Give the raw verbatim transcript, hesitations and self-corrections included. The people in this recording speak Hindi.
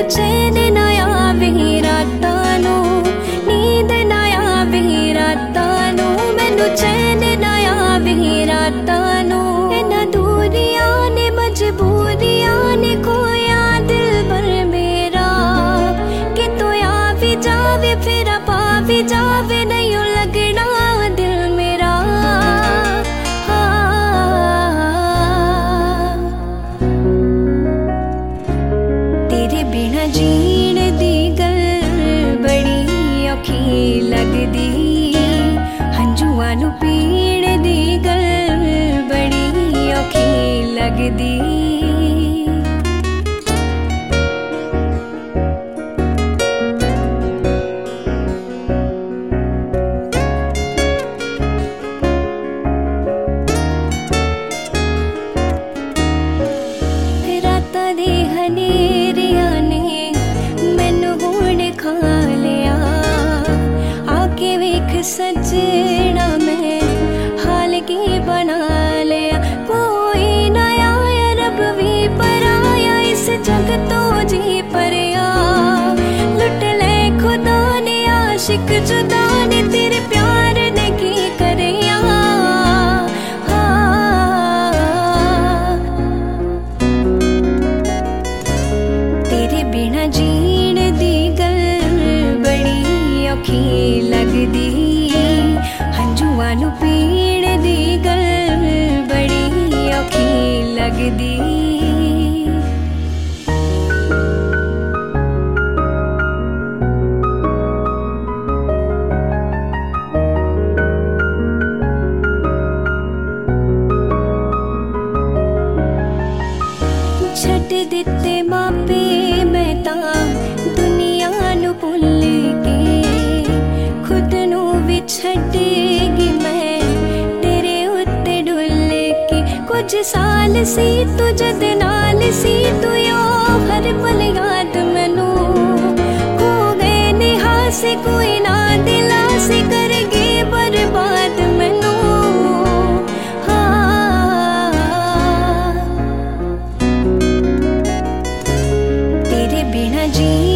चैन ना आवे रातां नूं, नींद ना आवे रातां नूं, मैनू चैन ना आवे रातां नूं। इन्हां दूरियां ने मजबूरियां ने खोया दिल भर मेरा, कि तू आ भी जावे फिर पा भी जावे नहीं लगना दिल मेरा। तेरे बिना जीण दी गल बड़ी औखी लगदी, हंजुआं नू पीण दी गल बड़ी औखी लगदी। रातां दे हनेरियां ने मैनू हुण खा लिया, आके वेख सजना मैं हाल की बना लिया। कोई नया रब भी पराया इस जग तो जी परया, लुट ले खुदा ने आशिक जुदा ने तेरे प्यार ने की करया। तेरे बिना जीण दी गल बड़ी औखी लगदी, हंजुआं नू पीण दी गल बड़ी औखी लगदी। छड्ड दिते मापे मैं तां दुनिया नू भुल के, खुद नू भी छड्डेगी मैं तेरे उत्ते डुल के। कुछ साल सी तू जद नाल सी तू यो हर पल याद मैनू, खो गए नेहा से कोई ना दिला से करगे बर्बाद मैनू। तेरे बिना जी